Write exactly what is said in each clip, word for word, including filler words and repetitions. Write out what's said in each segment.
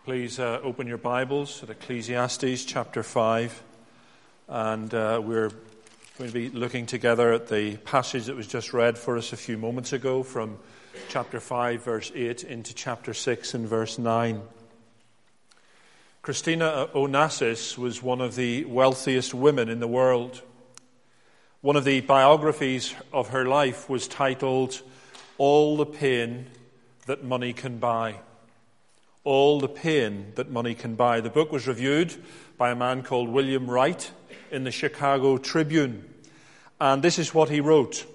Please uh, open your Bibles at Ecclesiastes chapter five, and uh, we're going to be looking together at the passage that was just read for us a few moments ago from chapter five, verse eight, into chapter six and verse nine. Christina Onassis was one of the wealthiest women in the world. One of the biographies of her life was titled, "All the Pain That Money Can Buy." All the pain that money can buy. The book was reviewed by a man called William Wright in the Chicago Tribune. And this is what he wrote.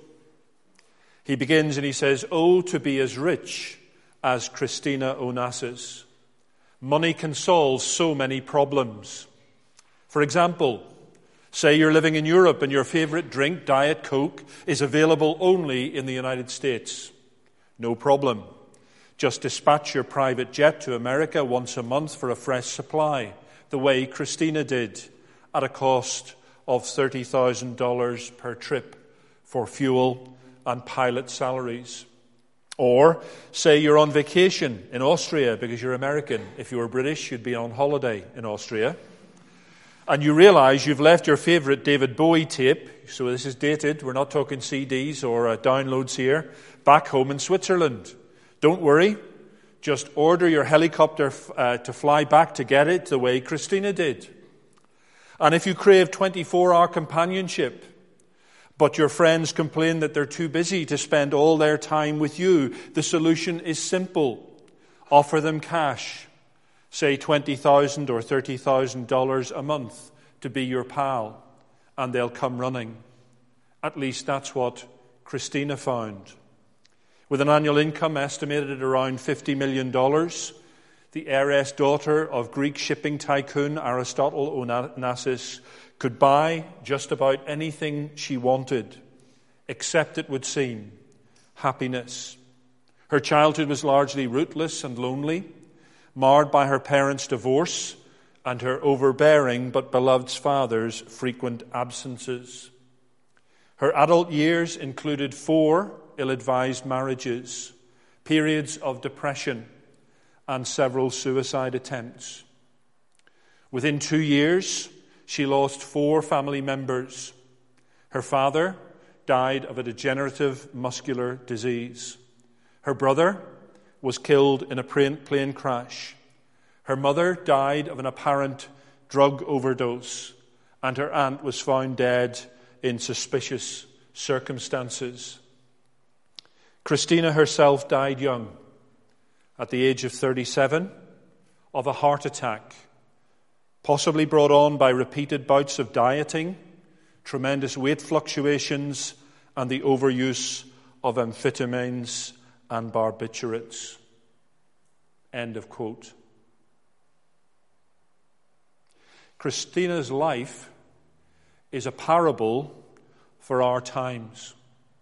He begins and he says, "Oh, to be as rich as Christina Onassis. Money can solve so many problems. For example, say you're living in Europe and your favorite drink, Diet Coke, is available only in the United States. No problem. Just dispatch your private jet to America once a month for a fresh supply, the way Christina did, at a cost of thirty thousand dollars per trip for fuel and pilot salaries. Or, say you're on vacation in Austria because you're American. If you were British, you'd be on holiday in Austria. And you realize you've left your favorite David Bowie tape, so this is dated, we're not talking C Ds or uh, downloads here, back home in Switzerland. Don't worry, just order your helicopter uh, to fly back to get it the way Christina did. And if you crave twenty-four hour companionship, but your friends complain that they're too busy to spend all their time with you, the solution is simple. Offer them cash, say twenty thousand dollars or thirty thousand dollars a month to be your pal, and they'll come running. At least that's what Christina found. With an annual income estimated at around fifty million dollars, the heiress daughter of Greek shipping tycoon Aristotle Onassis could buy just about anything she wanted, except, it would seem, happiness. Her childhood was largely rootless and lonely, marred by her parents' divorce and her overbearing but beloved father's frequent absences. Her adult years included four ill-advised marriages, periods of depression, and several suicide attempts. Within two years, she lost four family members. Her father died of a degenerative muscular disease. Her brother was killed in a plane crash. Her mother died of an apparent drug overdose, and her aunt was found dead in suspicious circumstances. Christina herself died young, at the age of thirty-seven, of a heart attack, possibly brought on by repeated bouts of dieting, tremendous weight fluctuations, and the overuse of amphetamines and barbiturates. End of quote. Christina's life is a parable for our times.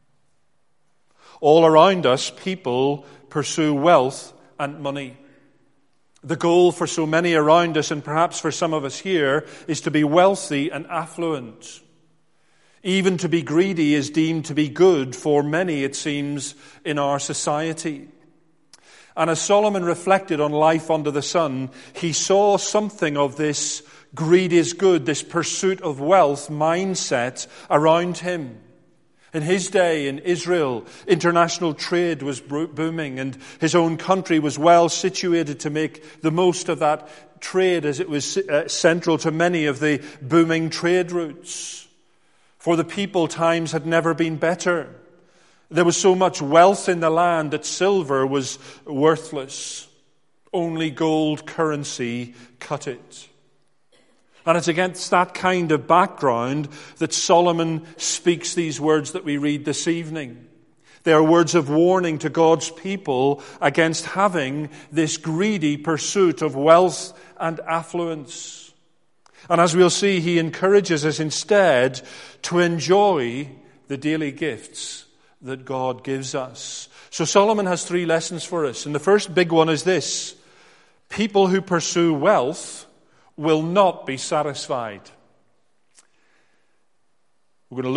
All around us, people pursue wealth and money. The goal for so many around us, and perhaps for some of us here, is to be wealthy and affluent. Even to be greedy is deemed to be good for many, it seems, in our society. And as Solomon reflected on life under the sun, he saw something of this greed is good, this pursuit of wealth mindset around him. In his day, in Israel, international trade was booming, and his own country was well situated to make the most of that trade, as it was central to many of the booming trade routes. For the people, times had never been better. There was so much wealth in the land that silver was worthless. Only gold currency cut it. And it's against that kind of background that Solomon speaks these words that we read this evening. They are words of warning to God's people against having this greedy pursuit of wealth and affluence. And as we'll see, he encourages us instead to enjoy the daily gifts that God gives us. So Solomon has three lessons for us. And the first big one is this: people who pursue wealth will not be satisfied. We're going to look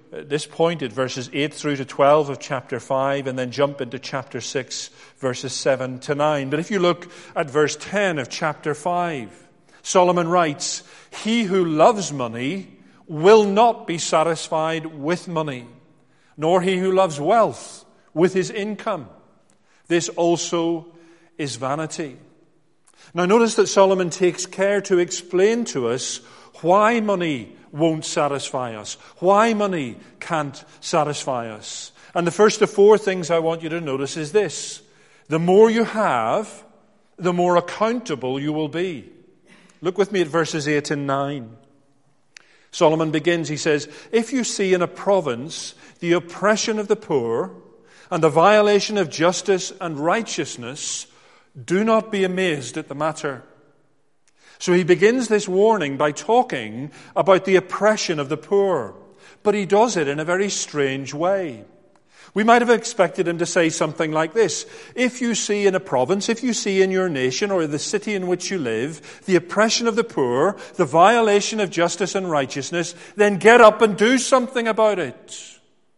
this point at verses eight through to twelve of chapter five, and then jump into chapter six, verses seven to nine. But if you look at verse ten of chapter five, Solomon writes, "He who loves money will not be satisfied with money, nor he who loves wealth with his income. This also is vanity." Now notice that Solomon takes care to explain to us why money won't satisfy us, why money can't satisfy us. And the first of four things I want you to notice is this: the more you have, the more accountable you will be. Look with me at verses eight and nine. Solomon begins, he says, "If you see in a province the oppression of the poor and the violation of justice and righteousness, do not be amazed at the matter." So he begins this warning by talking about the oppression of the poor, but he does it in a very strange way. We might have expected him to say something like this: if you see in a province, if you see in your nation or the city in which you live, the oppression of the poor, the violation of justice and righteousness, then get up and do something about it.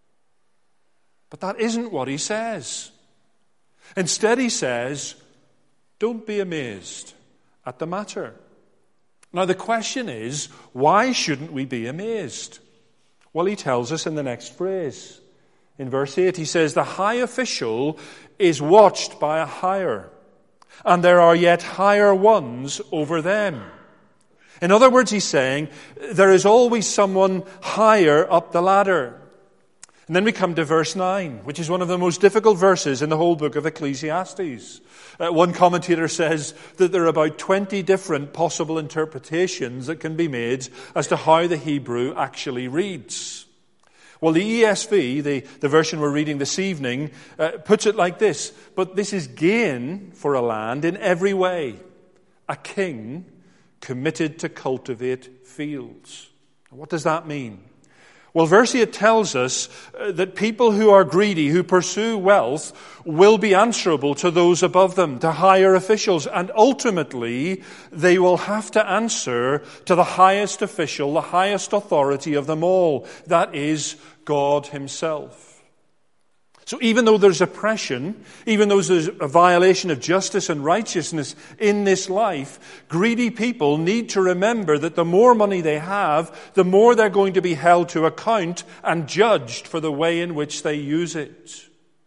But that isn't what he says. Instead he says, don't be amazed at the matter. Now the question is, why shouldn't we be amazed? Well, he tells us in the next phrase. In verse eight, he says, "The high official is watched by a higher, and there are yet higher ones over them." In other words, he's saying, there is always someone higher up the ladder. And then we come to verse nine, which is one of the most difficult verses in the whole book of Ecclesiastes. Uh, one commentator says that there are about twenty different possible interpretations that can be made as to how the Hebrew actually reads. Well, the E S V, the, the version we're reading this evening, uh, puts it like this: "But this is gain for a land in every way, a king committed to cultivate fields." What does that mean? Well, verse eight tells us uh, that people who are greedy, who pursue wealth, will be answerable to those above them, to higher officials, and ultimately they will have to answer to the highest official, the highest authority of them all, that is God himself. So even though there's oppression, even though there's a violation of justice and righteousness in this life, greedy people need to remember that the more money they have, the more they're going to be held to account and judged for the way in which they use it.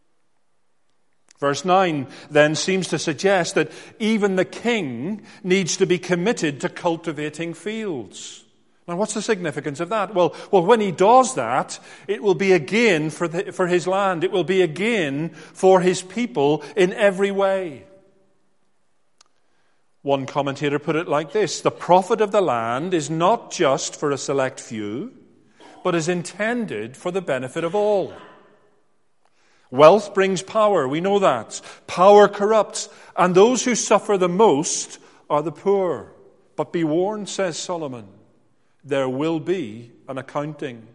Verse nine then seems to suggest that even the king needs to be committed to cultivating fields. Now, what's the significance of that? Well, well, when he does that, it will be a gain for, the, for his land. It will be a gain for his people in every way. One commentator put it like this: the profit of the land is not just for a select few, but is intended for the benefit of all. Wealth brings power, we know that. Power corrupts, and those who suffer the most are the poor. But be warned, says Solomon, there will be an accounting.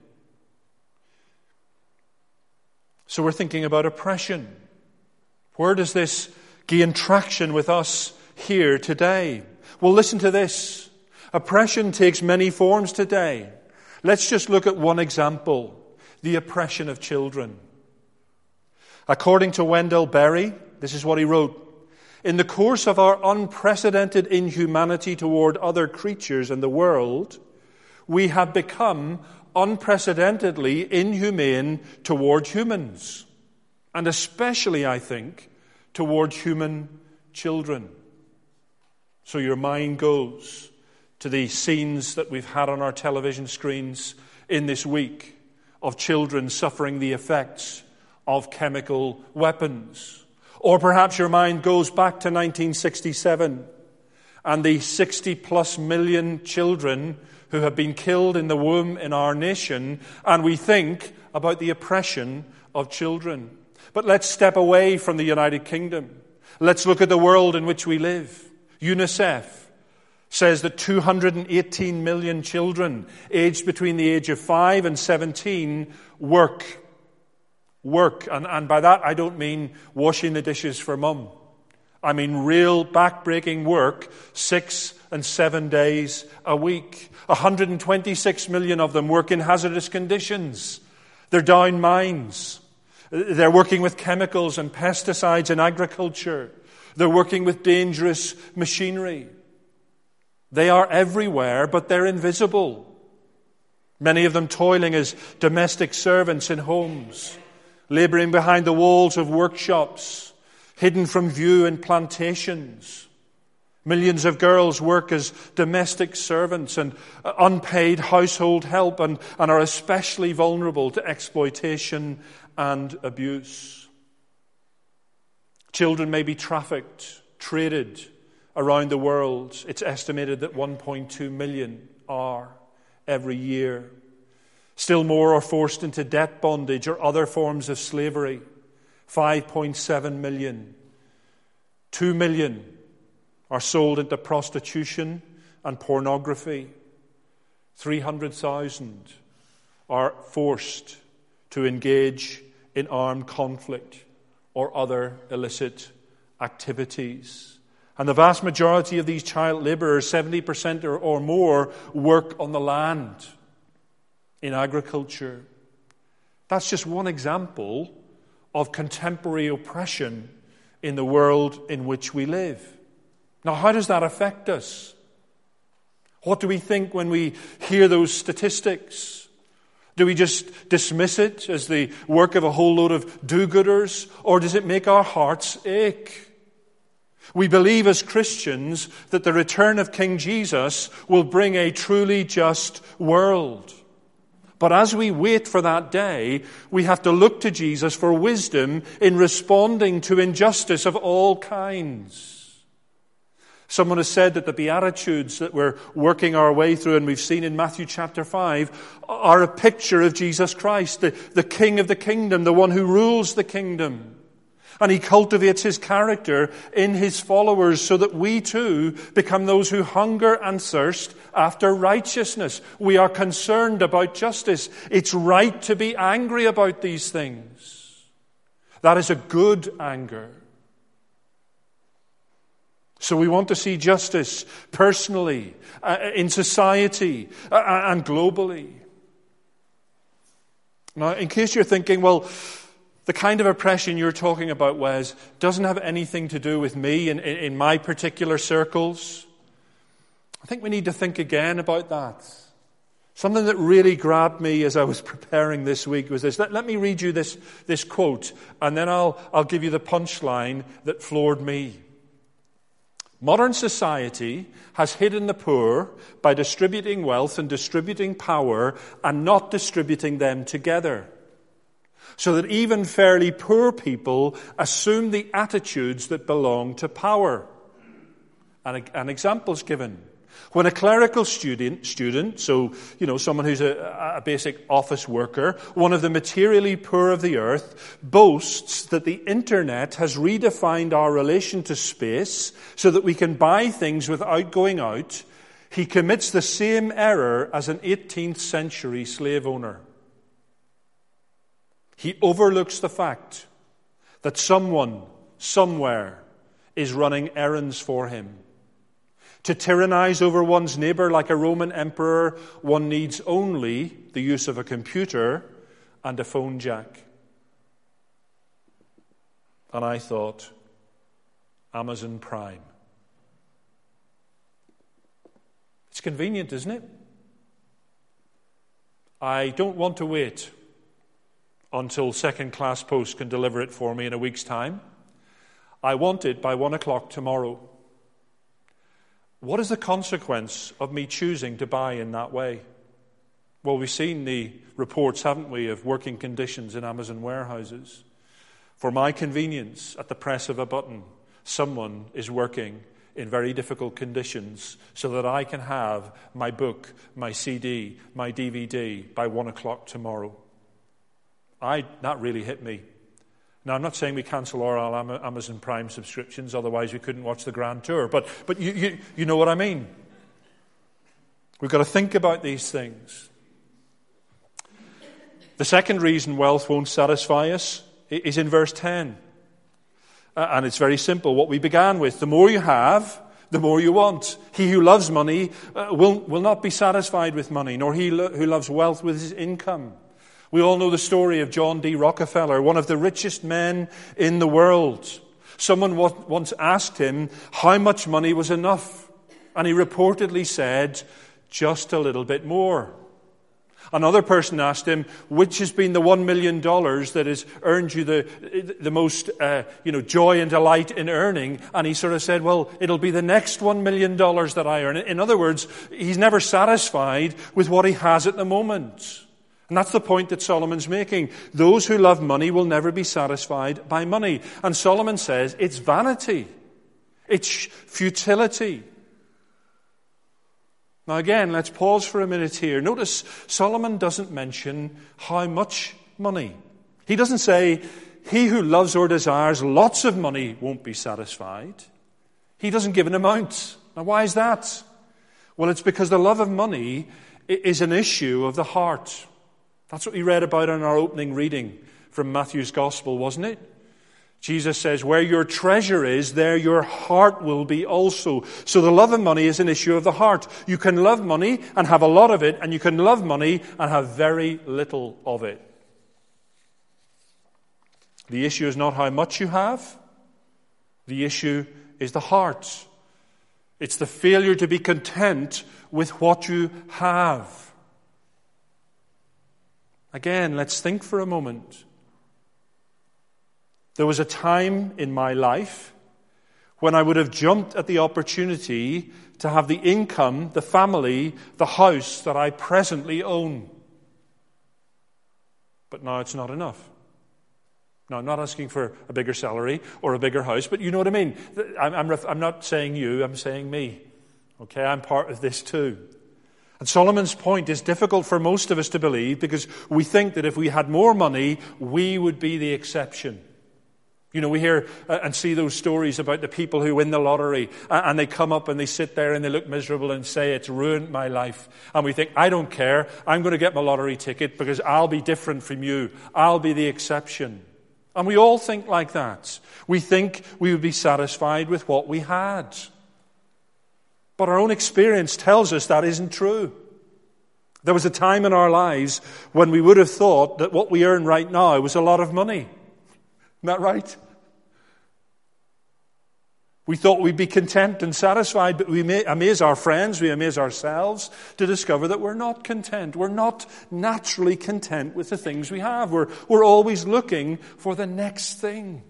So we're thinking about oppression. Where does this gain traction with us here today? Well, listen to this. Oppression takes many forms today. Let's just look at one example: the oppression of children. According to Wendell Berry, this is what he wrote: "In the course of our unprecedented inhumanity toward other creatures in the world, we have become unprecedentedly inhumane toward humans, and especially, I think, toward human children." So your mind goes to the scenes that we've had on our television screens in this week of children suffering the effects of chemical weapons. Or perhaps your mind goes back to nineteen sixty-seven and the sixty plus million children who have been killed in the womb in our nation, and we think about the oppression of children. But let's step away from the United Kingdom. Let's look at the world in which we live. UNICEF says that two hundred eighteen million children aged between the age of five and seventeen work. Work. And, and by that I don't mean washing the dishes for mum. I mean real back-breaking work, six and seven days a week. one hundred twenty-six million of them work in hazardous conditions. They're down mines. They're working with chemicals and pesticides in agriculture. They're working with dangerous machinery. They are everywhere, but they're invisible. Many of them toiling as domestic servants in homes, laboring behind the walls of workshops, hidden from view in plantations. Millions of girls work as domestic servants and unpaid household help and, and are especially vulnerable to exploitation and abuse. Children may be trafficked, traded around the world. It's estimated that one point two million are every year. Still more are forced into debt bondage or other forms of slavery. five point seven million. two million are sold into prostitution and pornography. three hundred thousand are forced to engage in armed conflict or other illicit activities. And the vast majority of these child laborers, seventy percent or, or more, work on the land in agriculture. That's just one example of contemporary oppression in the world in which we live. Now, how does that affect us? What do we think when we hear those statistics? Do we just dismiss it as the work of a whole load of do-gooders, or does it make our hearts ache? We believe as Christians that the return of King Jesus will bring a truly just world. But as we wait for that day, we have to look to Jesus for wisdom in responding to injustice of all kinds. Someone has said that the Beatitudes that we're working our way through and we've seen in Matthew chapter five are a picture of Jesus Christ, the, the King of the kingdom, the one who rules the kingdom. And he cultivates his character in his followers so that we too become those who hunger and thirst after righteousness. We are concerned about justice. It's right to be angry about these things. That is a good anger. So we want to see justice personally, uh, in society, uh, and globally. Now, in case you're thinking, well, the kind of oppression you're talking about, Wes, doesn't have anything to do with me in, in, in my particular circles. I think we need to think again about that. Something that really grabbed me as I was preparing this week was this. Let, let me read you this, this quote, and then I'll, I'll give you the punchline that floored me. Modern society has hidden the poor by distributing wealth and distributing power and not distributing them together, so that even fairly poor people assume the attitudes that belong to power. And an example's given. When a clerical student, student, so, you know, someone who's a, a basic office worker, one of the materially poor of the earth, boasts that the internet has redefined our relation to space so that we can buy things without going out, he commits the same error as an eighteenth century slave owner. He overlooks the fact that someone, somewhere, is running errands for him. To tyrannize over one's neighbor like a Roman emperor, one needs only the use of a computer and a phone jack. And I thought, Amazon Prime. It's convenient, isn't it? I don't want to wait until second-class post can deliver it for me in a week's time. I want it by one o'clock tomorrow. What is the consequence of me choosing to buy in that way? Well, we've seen the reports, haven't we, of working conditions in Amazon warehouses. For my convenience, at the press of a button, someone is working in very difficult conditions so that I can have my book, my C D, my D V D by one o'clock tomorrow. I, that really hit me. Now, I'm not saying we cancel all our Amazon Prime subscriptions, otherwise we couldn't watch the Grand Tour, but, but you, you, you know what I mean. We've got to think about these things. The second reason wealth won't satisfy us is in verse ten. Uh, and it's very simple, what we began with. The more you have, the more you want. He who loves money uh, will, will not be satisfied with money, nor he lo- who loves wealth with his income. We all know the story of John D. Rockefeller, one of the richest men in the world. Someone once asked him how much money was enough, and he reportedly said, just a little bit more. Another person asked him, which has been the one million dollars that has earned you the, the most uh, you know, joy and delight in earning? And he sort of said, well, it'll be the next one million dollars that I earn. In other words, he's never satisfied with what he has at the moment. And that's the point that Solomon's making. Those who love money will never be satisfied by money. And Solomon says it's vanity. It's futility. Now again, let's pause for a minute here. Notice Solomon doesn't mention how much money. He doesn't say, he who loves or desires lots of money won't be satisfied. He doesn't give an amount. Now why is that? Well, it's because the love of money is an issue of the heart. That's what we read about in our opening reading from Matthew's Gospel, wasn't it? Jesus says, where your treasure is, there your heart will be also. So the love of money is an issue of the heart. You can love money and have a lot of it, and you can love money and have very little of it. The issue is not how much you have. The issue is the heart. It's the failure to be content with what you have. Again, let's think for a moment. There was a time in my life when I would have jumped at the opportunity to have the income, the family, the house that I presently own. But now it's not enough. Now, I'm not asking for a bigger salary or a bigger house, but you know what I mean. I'm, I'm, ref- I'm not saying you, I'm saying me. Okay, I'm part of this too. And Solomon's point is difficult for most of us to believe because we think that if we had more money, we would be the exception. You know, we hear and see those stories about the people who win the lottery and they come up and they sit there and they look miserable and say, it's ruined my life. And we think, I don't care. I'm going to get my lottery ticket because I'll be different from you. I'll be the exception. And we all think like that. We think we would be satisfied with what we had. But our own experience tells us that isn't true. There was a time in our lives when we would have thought that what we earn right now was a lot of money. Isn't that right? We thought we'd be content and satisfied, but we may amaze our friends, we amaze ourselves to discover that we're not content. We're not naturally content with the things we have. We're, we're always looking for the next thing.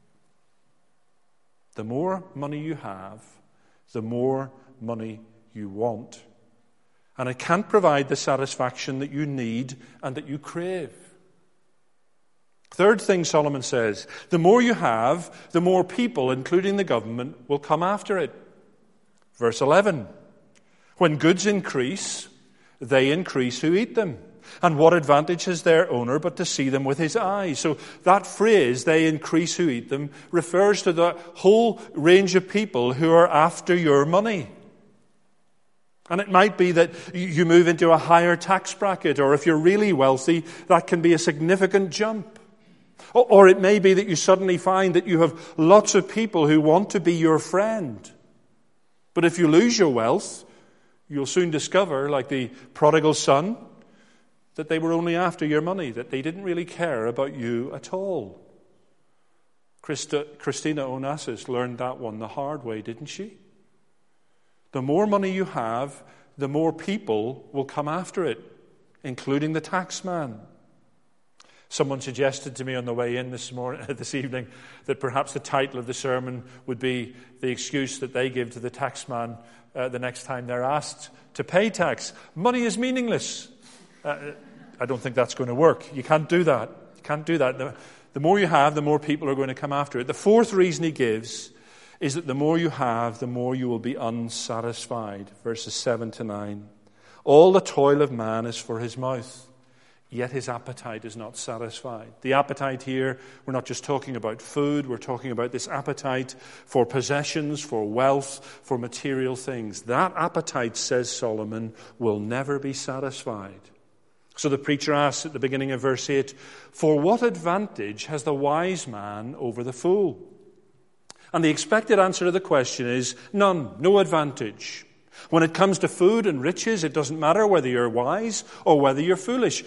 The more money you have, the more money you want. And it can't provide the satisfaction that you need and that you crave. Third thing Solomon says, the more you have, the more people, including the government, will come after it. Verse eleven, when goods increase, they increase who eat them. And what advantage has their owner but to see them with his eyes? So that phrase, they increase who eat them, refers to the whole range of people who are after your money. And it might be that you move into a higher tax bracket, or if you're really wealthy, that can be a significant jump. Or it may be that you suddenly find that you have lots of people who want to be your friend. But if you lose your wealth, you'll soon discover, like the prodigal son, that they were only after your money, that they didn't really care about you at all. Christa, Christina Onassis learned that one the hard way, didn't she? The more money you have, the more people will come after it, including the tax man. Someone suggested to me on the way in this morning, this evening, that perhaps the title of the sermon would be the excuse that they give to the taxman uh, the next time they're asked to pay tax. Money is meaningless. Uh, I don't think that's going to work. You can't do that. You can't do that. The, the more you have, the more people are going to come after it. The fourth reason he gives is that the more you have, the more you will be unsatisfied. Verses seven to nine. All the toil of man is for his mouth, yet his appetite is not satisfied. The appetite here, we're not just talking about food, we're talking about this appetite for possessions, for wealth, for material things. That appetite, says Solomon, will never be satisfied. So the preacher asks at the beginning of verse eight, for what advantage has the wise man over the fool? And the expected answer to the question is none, no advantage. When it comes to food and riches, it doesn't matter whether you're wise or whether you're foolish.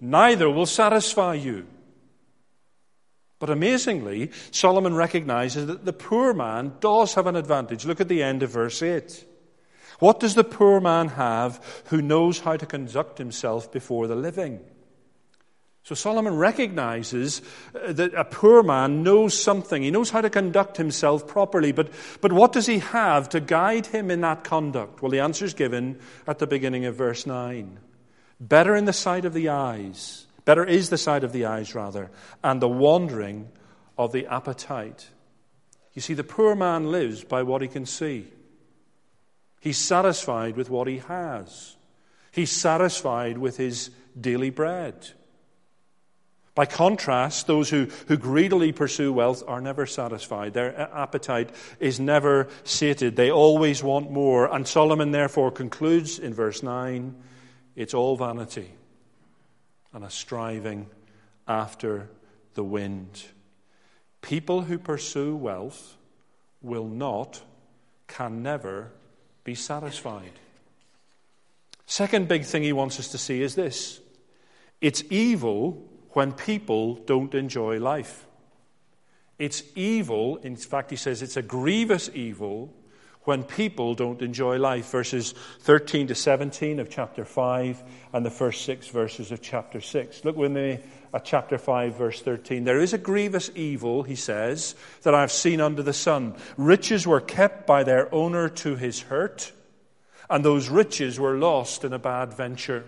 neither will satisfy you. But amazingly, Solomon recognizes that the poor man does have an advantage. Look at the end of verse eight. What does the poor man have who knows how to conduct himself before the living? So Solomon recognizes that a poor man knows something. He knows how to conduct himself properly. But, but what does he have to guide him in that conduct? Well, the answer is given at the beginning of verse nine. Better in the sight of the eyes, better is the sight of the eyes, rather, and the wandering of the appetite. You see, the poor man lives by what he can see. He's satisfied with what he has. He's satisfied with his daily bread. By contrast, those who, who greedily pursue wealth are never satisfied. Their appetite is never sated. They always want more. And Solomon therefore concludes in verse nine, it's all vanity and a striving after the wind. People who pursue wealth will not, can never be satisfied. Second big thing he wants us to see is this. It's evil when people don't enjoy life. It's evil, in fact he says it's a grievous evil when people don't enjoy life. Verses thirteen to seventeen of chapter five and the first six verses of chapter six. Look with me at chapter five, verse thirteen. There is a grievous evil, he says, that I have seen under the sun. Riches were kept by their owner to his hurt, and those riches were lost in a bad venture.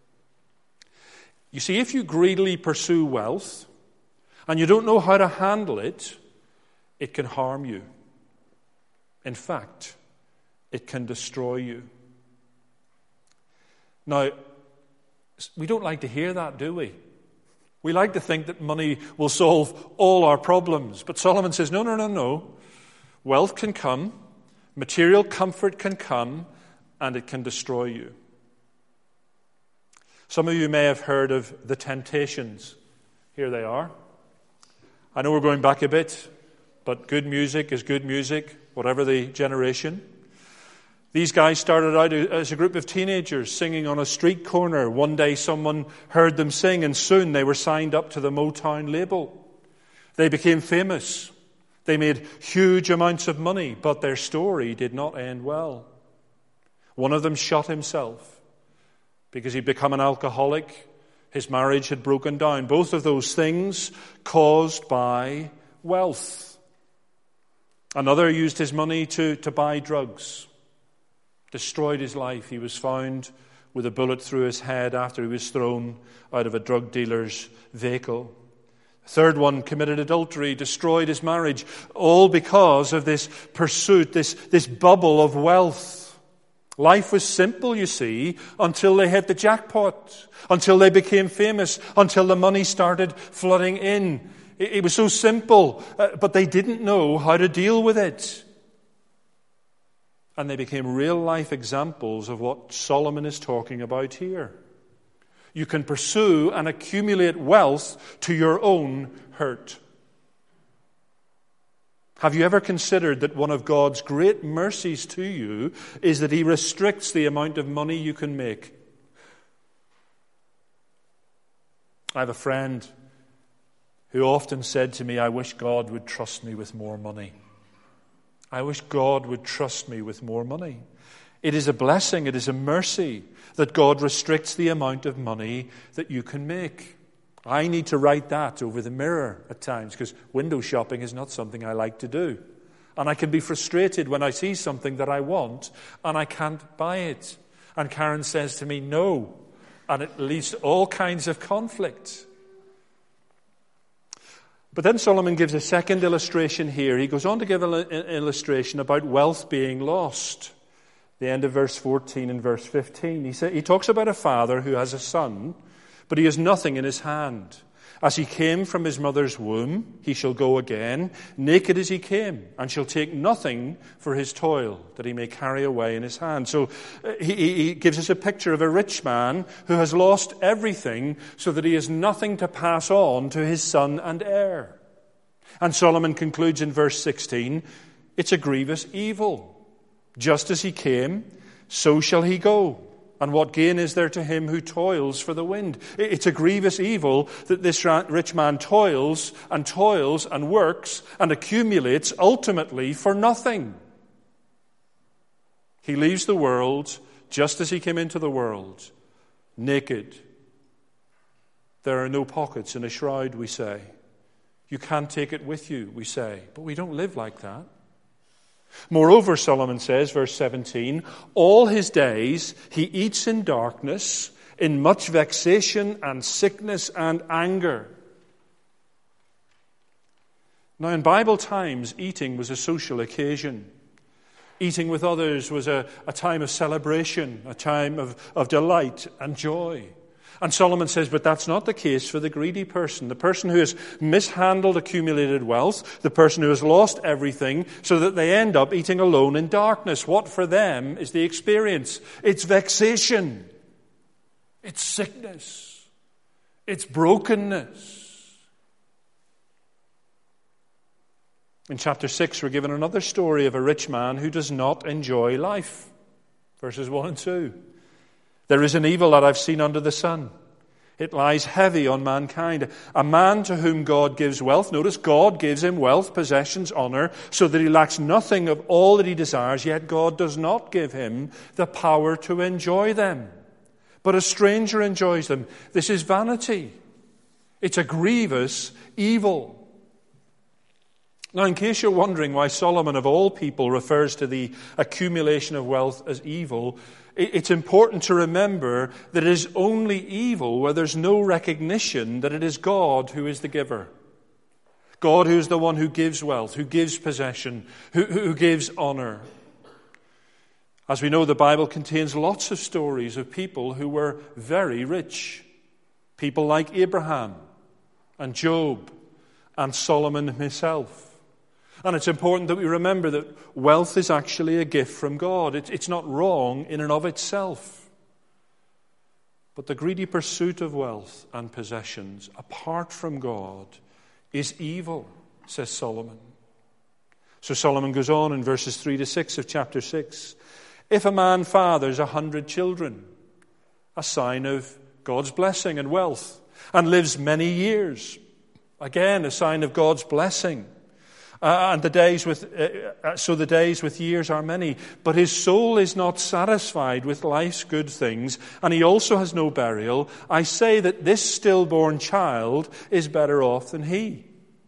You see, if you greedily pursue wealth and you don't know how to handle it, it can harm you. In fact, it can destroy you. Now, we don't like to hear that, do we? We like to think that money will solve all our problems. But Solomon says, no, no, no, no. Wealth can come, material comfort can come, and it can destroy you. Some of you may have heard of the Temptations. Here they are. I know we're going back a bit, but good music is good music, whatever the generation. These guys started out as a group of teenagers singing on a street corner. One day someone heard them sing, and soon they were signed up to the Motown label. They became famous. They made huge amounts of money, but their story did not end well. One of them shot himself because he'd become an alcoholic. His marriage had broken down. Both of those things caused by wealth. Another used his money to, to buy drugs. Destroyed his life. He was found with a bullet through his head after he was thrown out of a drug dealer's vehicle. The third one committed adultery, destroyed his marriage, all because of this pursuit, this, this bubble of wealth. Life was simple, you see, until they hit the jackpot, until they became famous, until the money started flooding in. It, it was so simple, uh, but they didn't know how to deal with it. And they became real-life examples of what Solomon is talking about here. You can pursue and accumulate wealth to your own hurt. Have you ever considered that one of God's great mercies to you is that He restricts the amount of money you can make? I have a friend who often said to me, I wish God would trust me with more money. I wish God would trust me with more money. It is a blessing, it is a mercy that God restricts the amount of money that you can make. I need to write that over the mirror at times because window shopping is not something I like to do. And I can be frustrated when I see something that I want and I can't buy it. And Karen says to me, no. And it leads to all kinds of conflict. But then Solomon gives a second illustration here. He goes on to give an illustration about wealth being lost. The end of verse fourteen and verse fifteen. He, say, he talks about a father who has a son, but he has nothing in his hand. As he came from his mother's womb, he shall go again, naked as he came, and shall take nothing for his toil, that he may carry away in his hand. So uh, he, he gives us a picture of a rich man who has lost everything so that he has nothing to pass on to his son and heir. And Solomon concludes in verse sixteen, it's a grievous evil. Just as he came, so shall he go. And what gain is there to him who toils for the wind? It's a grievous evil that this rich man toils and toils and works and accumulates ultimately for nothing. He leaves the world just as he came into the world, naked. There are no pockets in a shroud, we say. You can't take it with you, we say. But we don't live like that. Moreover, Solomon says, verse seventeen, all his days he eats in darkness, in much vexation and sickness and anger. Now, in Bible times, eating was a social occasion. Eating with others was a, a time of celebration, a time of, of delight and joy. And Solomon says, but that's not the case for the greedy person, the person who has mishandled accumulated wealth, the person who has lost everything so that they end up eating alone in darkness. What for them is the experience? It's vexation. It's sickness. It's brokenness. In chapter six, we're given another story of a rich man who does not enjoy life. Verses one and two. There is an evil that I've seen under the sun. It lies heavy on mankind. A man to whom God gives wealth. Notice, God gives him wealth, possessions, honor, so that he lacks nothing of all that he desires, yet God does not give him the power to enjoy them. But a stranger enjoys them. This is vanity. It's a grievous evil. Now, in case you're wondering why Solomon, of all people, refers to the accumulation of wealth as evil, it's important to remember that it is only evil where there's no recognition that it is God who is the giver. God who is the one who gives wealth, who gives possession, who, who gives honor. As we know, the Bible contains lots of stories of people who were very rich. People like Abraham and Job and Solomon himself. And it's important that we remember that wealth is actually a gift from God. It's not wrong in and of itself. But the greedy pursuit of wealth and possessions apart from God is evil, says Solomon. So Solomon goes on in verses three to six of chapter six. If a man fathers a hundred children, a sign of God's blessing and wealth, and lives many years, again a sign of God's blessing. Uh, and the days with, uh, so the days with years are many. But his soul is not satisfied with life's good things, and he also has no burial. I say that this stillborn child is better off than he.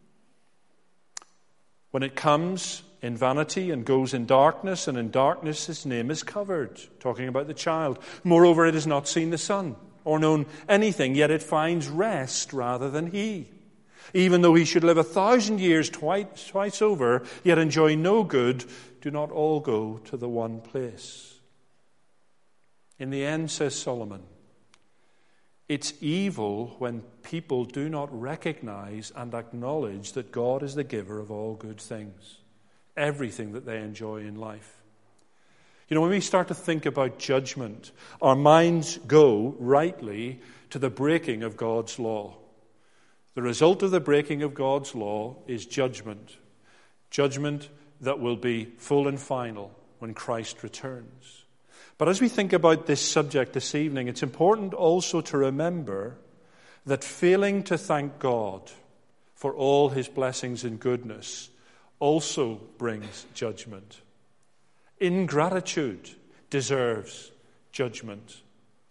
When it comes in vanity and goes in darkness, and in darkness his name is covered. Talking about the child. Moreover, it has not seen the sun, or known anything, yet it finds rest rather than he. Even though he should live a thousand years twice, twice over, yet enjoy no good, do not all go to the one place. In the end, says Solomon, it's evil when people do not recognize and acknowledge that God is the giver of all good things, everything that they enjoy in life. You know, when we start to think about judgment, our minds go rightly to the breaking of God's law. The result of the breaking of God's law is judgment. Judgment that will be full and final when Christ returns. But as we think about this subject this evening, it's important also to remember that failing to thank God for all his blessings and goodness also brings judgment. Ingratitude deserves judgment.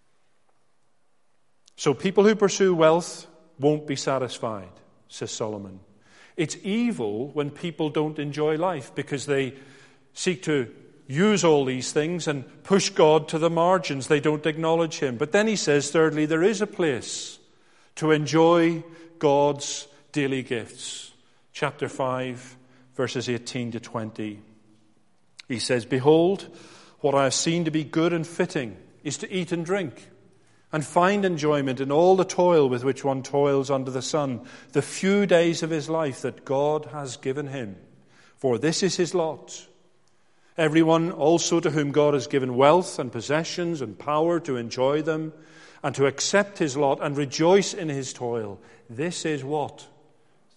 So people who pursue wealth won't be satisfied, says Solomon. It's evil when people don't enjoy life because they seek to use all these things and push God to the margins. They don't acknowledge him. But then he says, thirdly, there is a place to enjoy God's daily gifts. Chapter five, verses eighteen to twenty. He says, behold, what I have seen to be good and fitting is to eat and drink, and find enjoyment in all the toil with which one toils under the sun, the few days of his life that God has given him. For this is his lot. Everyone also to whom God has given wealth and possessions and power to enjoy them, and to accept his lot and rejoice in his toil, this is what?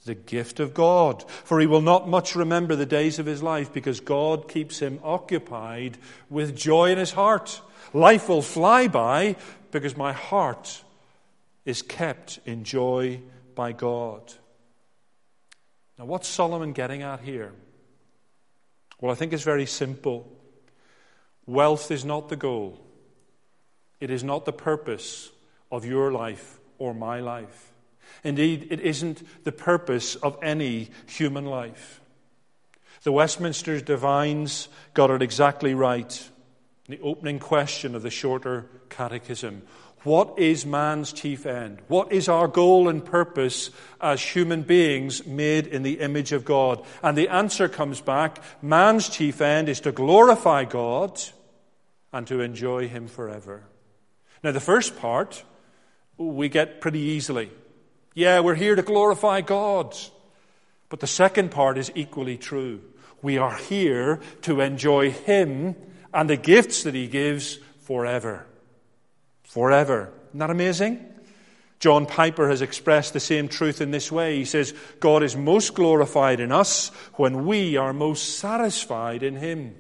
The gift of God. For he will not much remember the days of his life, because God keeps him occupied with joy in his heart. Life will fly by because my heart is kept in joy by God. Now, what's Solomon getting at here? Well, I think it's very simple. Wealth is not the goal. It is not the purpose of your life or my life. Indeed, it isn't the purpose of any human life. The Westminster Divines got it exactly right. The opening question of the Shorter Catechism. What is man's chief end? What is our goal and purpose as human beings made in the image of God? And the answer comes back, man's chief end is to glorify God and to enjoy him forever. Now, the first part we get pretty easily. Yeah, we're here to glorify God. But the second part is equally true. We are here to enjoy him and the gifts that he gives forever. Forever. Isn't that amazing? John Piper has expressed the same truth in this way. He says, God is most glorified in us when we are most satisfied in him.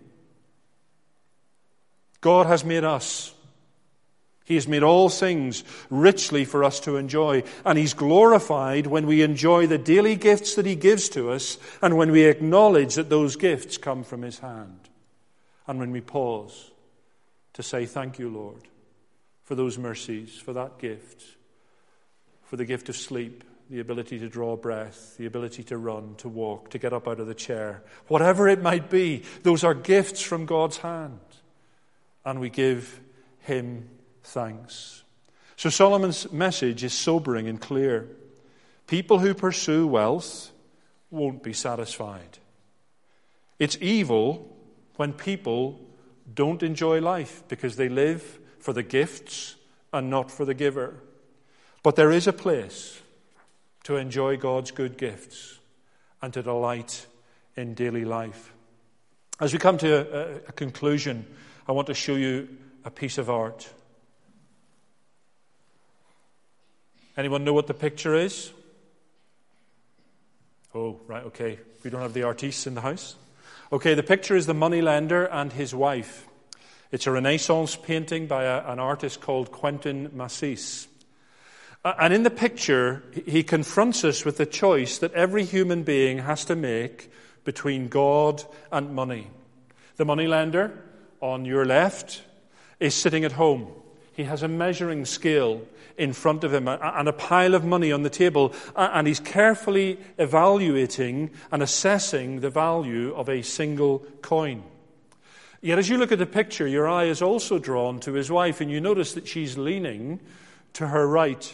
God has made us. He has made all things richly for us to enjoy. And he's glorified when we enjoy the daily gifts that he gives to us and when we acknowledge that those gifts come from his hand. And when we pause to say, thank you, Lord, for those mercies, for that gift, for the gift of sleep, the ability to draw breath, the ability to run, to walk, to get up out of the chair. Whatever it might be, those are gifts from God's hand. And we give him thanks. So Solomon's message is sobering and clear. People who pursue wealth won't be satisfied. It's evil when people don't enjoy life because they live for the gifts and not for the giver. But there is a place to enjoy God's good gifts and to delight in daily life. As we come to a, a conclusion, I want to show you a piece of art. Anyone know what the picture is? Oh, right, okay. We don't have the artistes in the house. Okay, the picture is the moneylender and his wife. It's a Renaissance painting by a, an artist called Quentin Massys. Uh, and in the picture, he confronts us with the choice that every human being has to make between God and money. The moneylender, on your left, is sitting at home. He has a measuring scale in front of him and a pile of money on the table, and he's carefully evaluating and assessing the value of a single coin. Yet as you look at the picture, your eye is also drawn to his wife, and you notice that she's leaning to her right.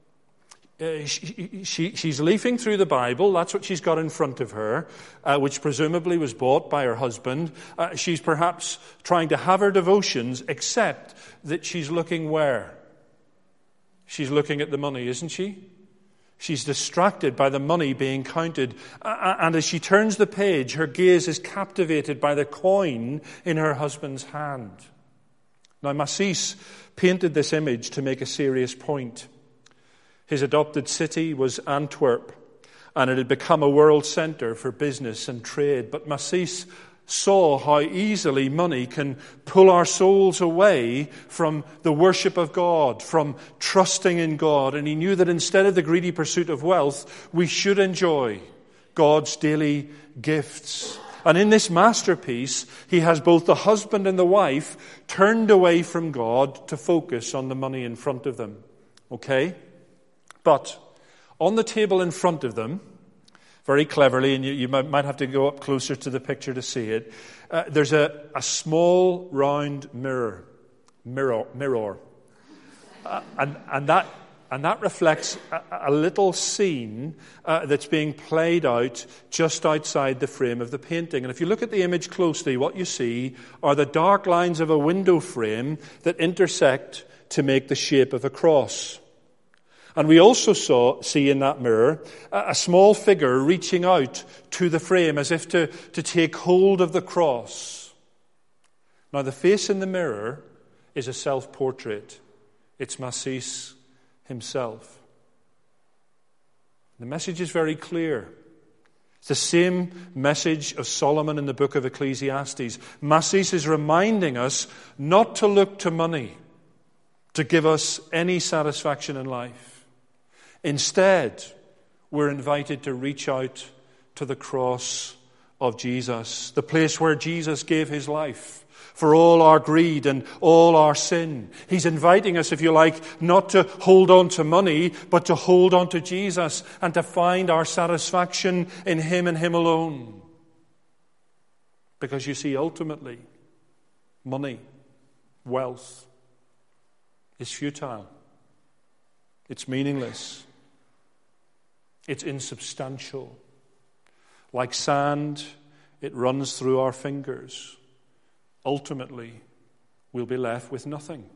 Uh, she, she, she's leafing through the Bible. That's what she's got in front of her, uh, which presumably was bought by her husband. Uh, she's perhaps trying to have her devotions, except that she's looking where? She's looking at the money, isn't she? She's distracted by the money being counted. Uh, and as she turns the page, her gaze is captivated by the coin in her husband's hand. Now, Massys painted this image to make a serious point. His adopted city was Antwerp, and it had become a world center for business and trade. But Massys saw how easily money can pull our souls away from the worship of God, from trusting in God. And he knew that instead of the greedy pursuit of wealth, we should enjoy God's daily gifts. And in this masterpiece, he has both the husband and the wife turned away from God to focus on the money in front of them. Okay? But on the table in front of them, very cleverly, and you, you might have to go up closer to the picture to see it, uh, there's a, a small round mirror. Mirror. mirror. Uh, and, and, that, and that reflects a, a little scene uh, that's being played out just outside the frame of the painting. And if you look at the image closely, what you see are the dark lines of a window frame that intersect to make the shape of a cross. And we also saw, see in that mirror a, a small figure reaching out to the frame as if to, to take hold of the cross. Now, the face in the mirror is a self-portrait. It's Massys himself. The message is very clear. It's the same message of Solomon in the book of Ecclesiastes. Massis is reminding us not to look to money to give us any satisfaction in life. Instead, we're invited to reach out to the cross of Jesus, the place where Jesus gave his life for all our greed and all our sin. He's inviting us, if you like, not to hold on to money, but to hold on to Jesus and to find our satisfaction in him and him alone. Because you see, ultimately, money, wealth, is futile. It's meaningless. It's insubstantial. Like sand, it runs through our fingers. Ultimately, we'll be left with nothing.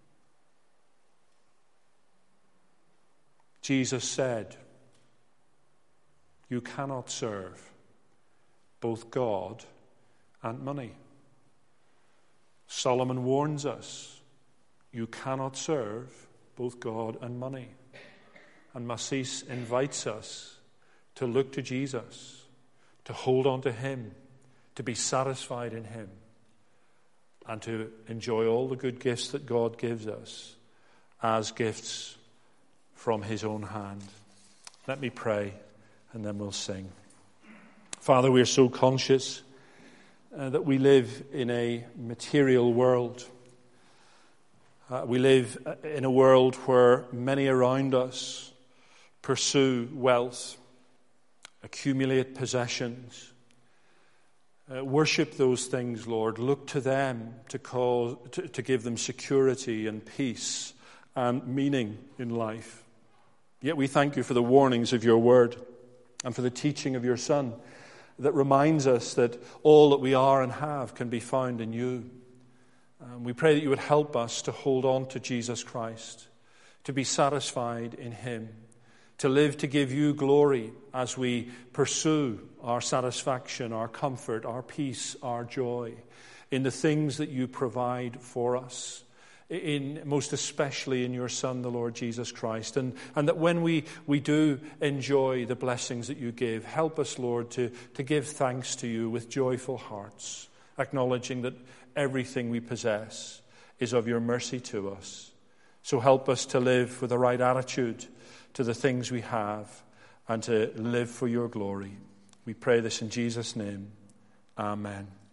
Jesus said, you cannot serve both God and money. Solomon warns us, you cannot serve both God and money. And Massis invites us to look to Jesus, to hold on to him, to be satisfied in him, and to enjoy all the good gifts that God gives us as gifts from his own hand. Let me pray, and then we'll sing. Father, we are so conscious uh, that we live in a material world. Uh, we live in a world where many around us pursue wealth, accumulate possessions, uh, worship those things, Lord. Look to them to, cause, to, to give them security and peace and meaning in life. Yet we thank you for the warnings of your word and for the teaching of your Son that reminds us that all that we are and have can be found in you. Um, we pray that you would help us to hold on to Jesus Christ, to be satisfied in him, to live to give you glory as we pursue our satisfaction, our comfort, our peace, our joy in the things that you provide for us, in most especially in your Son, the Lord Jesus Christ. And, and that when we, we do enjoy the blessings that you give, help us, Lord, to, to give thanks to you with joyful hearts, acknowledging that everything we possess is of your mercy to us. So help us to live with the right attitude to the things we have and to live for your glory. We pray this in Jesus' name. Amen.